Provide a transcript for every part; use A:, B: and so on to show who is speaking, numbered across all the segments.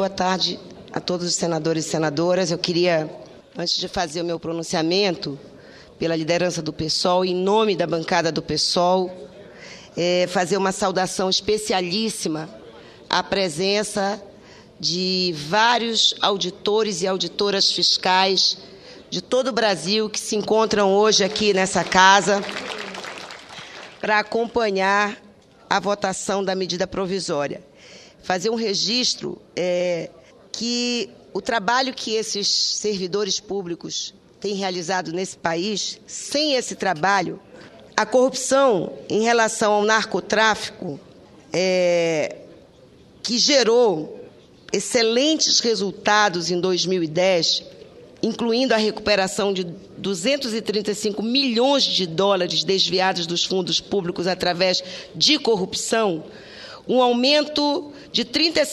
A: boa tarde a todos os senadores e senadoras. Eu queria, antes de fazer o meu pronunciamento, pela liderança do PSOL, em nome da bancada do PSOL, fazer uma saudação especialíssima à presença de vários auditores e auditoras fiscais de todo o Brasil que se encontram hoje aqui nessa casa para acompanhar a votação da medida provisória. Fazer um registro que o trabalho que esses servidores públicos têm realizado nesse país, sem esse trabalho, a corrupção em relação ao narcotráfico, que gerou excelentes resultados em 2010, incluindo a recuperação de 235 milhões de dólares desviados dos fundos públicos através de corrupção, um aumento de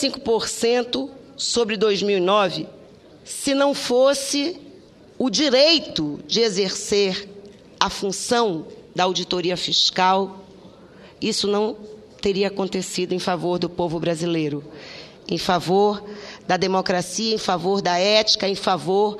A: 35% sobre 2009, se não fosse o direito de exercer a função da auditoria fiscal, isso não teria acontecido em favor do povo brasileiro, em favor da democracia, em favor da ética, em favor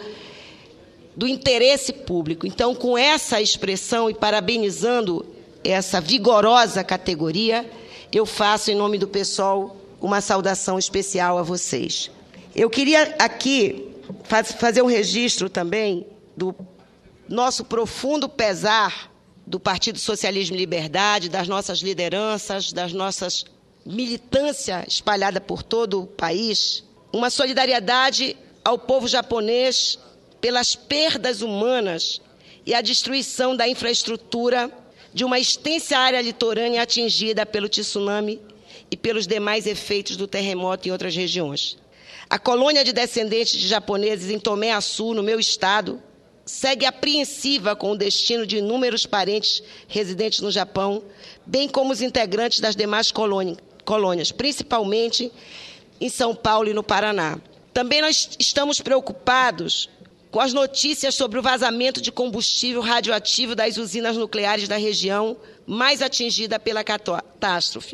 A: do interesse público. Então, com essa expressão e parabenizando essa vigorosa categoria, eu faço, em nome do PSOL, uma saudação especial a vocês. Eu queria aqui fazer um registro também do nosso profundo pesar do Partido Socialismo e Liberdade, das nossas lideranças, das nossas militância espalhada por todo o país, uma solidariedade ao povo japonês pelas perdas humanas e a destruição da infraestrutura de uma extensa área litorânea atingida pelo tsunami e pelos demais efeitos do terremoto em outras regiões. A colônia de descendentes de japoneses em Tomé Açu, no meu estado, segue apreensiva com o destino de inúmeros parentes residentes no Japão, bem como os integrantes das demais colônias, principalmente em São Paulo e no Paraná. Também nós estamos preocupados com as notícias sobre o vazamento de combustível radioativo das usinas nucleares da região mais atingida pela catástrofe,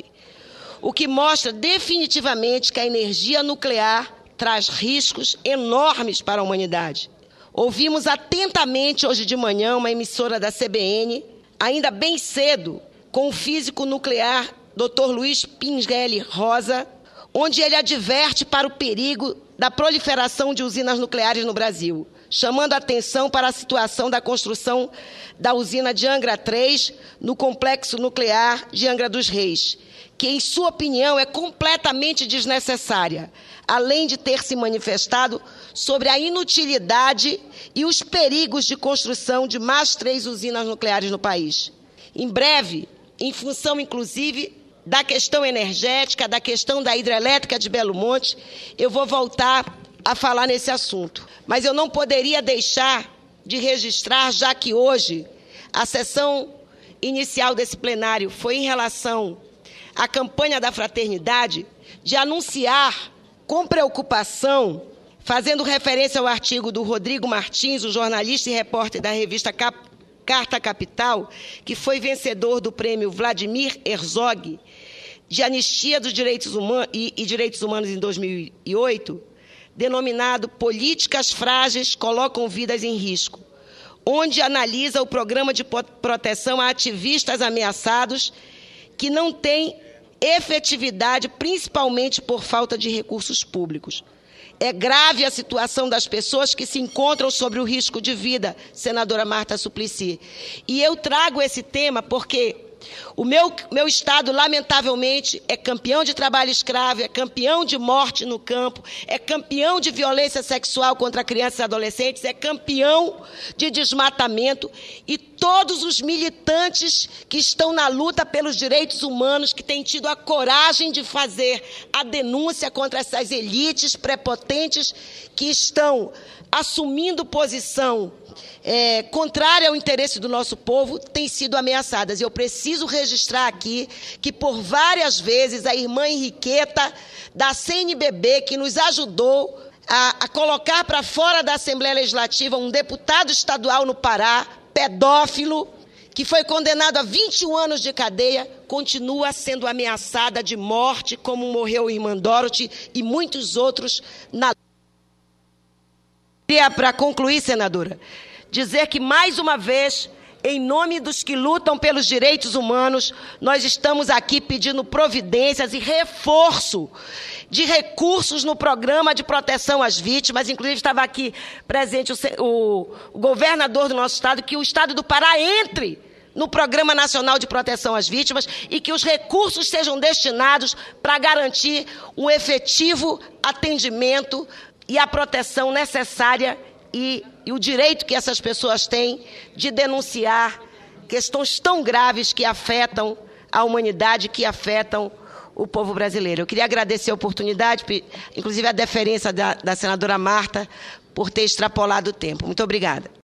A: o que mostra definitivamente que a energia nuclear traz riscos enormes para a humanidade. Ouvimos atentamente hoje de manhã uma emissora da CBN, ainda bem cedo, com o físico nuclear Dr. Luiz Pingelli Rosa, onde ele adverte para o perigo da proliferação de usinas nucleares no Brasil, chamando a atenção para a situação da construção da usina de Angra 3 no complexo nuclear de Angra dos Reis, que, em sua opinião, é completamente desnecessária, além de ter se manifestado sobre a inutilidade e os perigos de construção de mais 3 usinas nucleares no país. Em breve, em função, inclusive, da questão energética, da questão da hidrelétrica de Belo Monte, eu vou voltar a falar nesse assunto. Mas eu não poderia deixar de registrar, já que hoje a sessão inicial desse plenário foi em relação à campanha da fraternidade, de anunciar com preocupação, fazendo referência ao artigo do Rodrigo Martins, o jornalista e repórter da revista Carta Capital, que foi vencedor do prêmio Vladimir Herzog de Anistia dos Direitos Humanos e Direitos Humanos em 2008, denominado Políticas Frágeis Colocam Vidas em Risco, onde analisa o programa de proteção a ativistas ameaçados que não têm efetividade, principalmente por falta de recursos públicos. É grave a situação das pessoas que se encontram sob o risco de vida, senadora Marta Suplicy. E eu trago esse tema porque o meu estado, lamentavelmente, é campeão de trabalho escravo, é campeão de morte no campo, é campeão de violência sexual contra crianças e adolescentes, é campeão de desmatamento, e todos os militantes que estão na luta pelos direitos humanos, que têm tido a coragem de fazer a denúncia contra essas elites prepotentes que estão assumindo posição contrária ao interesse do nosso povo, têm sido ameaçadas. Eu preciso registrar aqui que, por várias vezes, a irmã Henriqueta, da CNBB, que nos ajudou a colocar para fora da Assembleia Legislativa um deputado estadual no Pará, pedófilo, que foi condenado a 21 anos de cadeia, continua sendo ameaçada de morte, como morreu a irmã Dorothy e muitos outros na... Para concluir, senadora, dizer que, mais uma vez, em nome dos que lutam pelos direitos humanos, nós estamos aqui pedindo providências e reforço de recursos no programa de proteção às vítimas. Inclusive, estava aqui presente o governador do nosso estado, que o estado do Pará entre no Programa Nacional de Proteção às Vítimas e que os recursos sejam destinados para garantir um efetivo atendimento e a proteção necessária e o direito que essas pessoas têm de denunciar questões tão graves que afetam a humanidade, que afetam o povo brasileiro. Eu queria agradecer a oportunidade, inclusive a deferência da senadora Marta, por ter extrapolado o tempo. Muito obrigada.